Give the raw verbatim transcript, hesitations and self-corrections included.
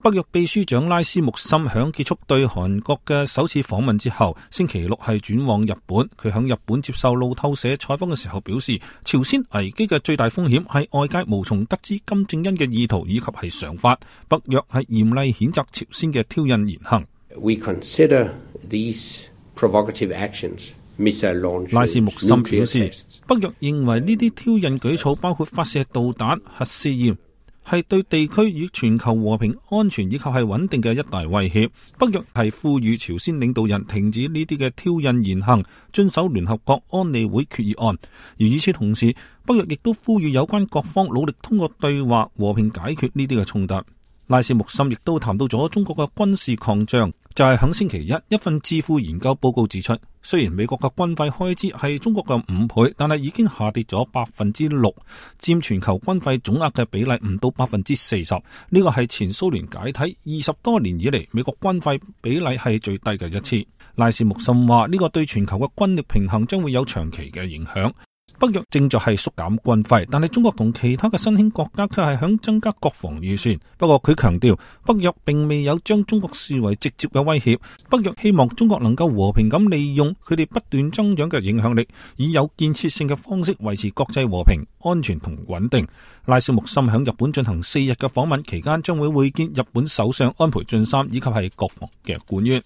北約秘書長拉斯穆森響結束對韓國嘅首次訪問之後，星期六係轉往日本。佢響日本接受路透社採訪嘅時候表示，朝鮮危機嘅最大風險係外界無從得知金正恩嘅意圖以及係想法。北約係嚴厲譴責朝鮮嘅挑釁言行。 We consider these provocative actions, missile launch, 拉斯穆森表示，北約認為呢啲挑釁舉措包括發射導彈、核試驗，係對地區與全球和平安全以及係穩定嘅一大威脅。北約係呼籲朝鮮領導人停止呢啲嘅挑釁言行，遵守聯合國安理會決議案。而與此同時，北約亦都呼籲有關各方努力通過對話和平解決呢啲嘅衝突。拉斯穆森亦都談到咗中國嘅軍事擴張，就係響星期一，一份智庫研究報告指出，雖然美國嘅軍費開支係中國嘅五倍，但係已經下跌咗百分之六，佔全球軍費總額嘅比例唔到百分之四十。呢個係前蘇聯解體二十多年以嚟美國軍費比例係最低嘅一次。拉斯穆森話呢個對全球嘅軍力平衡將會有長期嘅影響。北約正在係縮減軍費，但係中國同其他嘅新興國家卻係響增加國防預算。不過佢強調，北約並未有將中國視為直接嘅威脅。北約希望中國能夠和平咁利用佢哋不斷增長嘅影響力，以有建設性嘅方式維持國際和平、安全同穩定。拉斯穆森響日本進行四日嘅訪問期間，將會會見日本首相安倍晉三以及係國防嘅官員。